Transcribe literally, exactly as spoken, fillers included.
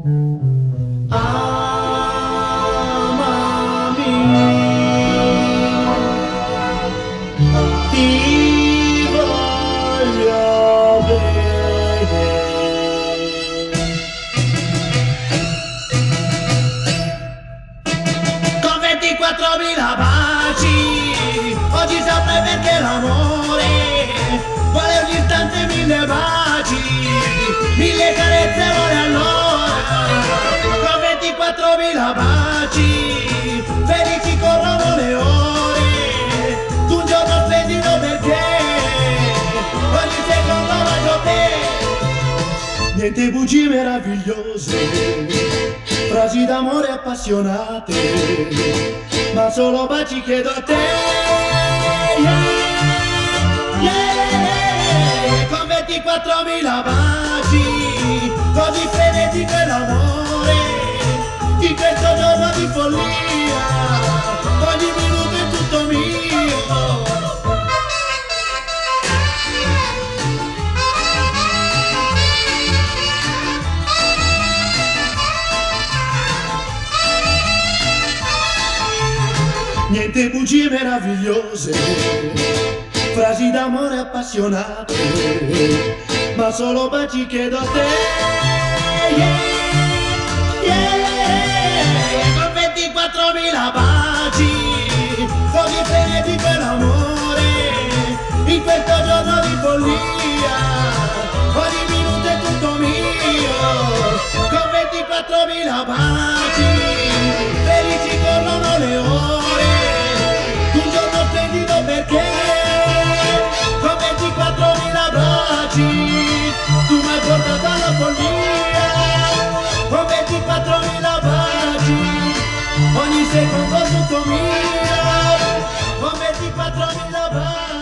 Amami, ti voglio bene. Con ventiquattromila baci, oggi saprei perché l'amore vuole ogni istante mille baci, mille carezze vuole allora. Con ventiquattromila baci, felici corrono le ore, tu un giorno splendido perché ogni secondo voglio te. Niente bugie meravigliose, frasi d'amore appassionate, ma solo baci chiedo a te. Yeah, yeah. Con ventiquattromila baci, così frenetico è l'amore, in questo giorno di follia, ogni minuto è tutto mio. Niente bugie meravigliose, frasi d'amore appassionate, ma solo baci chiedo a te. Yeah, yeah. Con ventiquattromila baci, così frenetico è l'amore, in questo giorno di follia, ogni minuto è tutto mio. Con ventiquattromila baci, felici corrono le ore, un giorno splendido perché con ventiquattromila baci tu mi hai portato alla follia. Con ventiquattromila baci ogni secondo tutto mio. Con ventiquattromila baci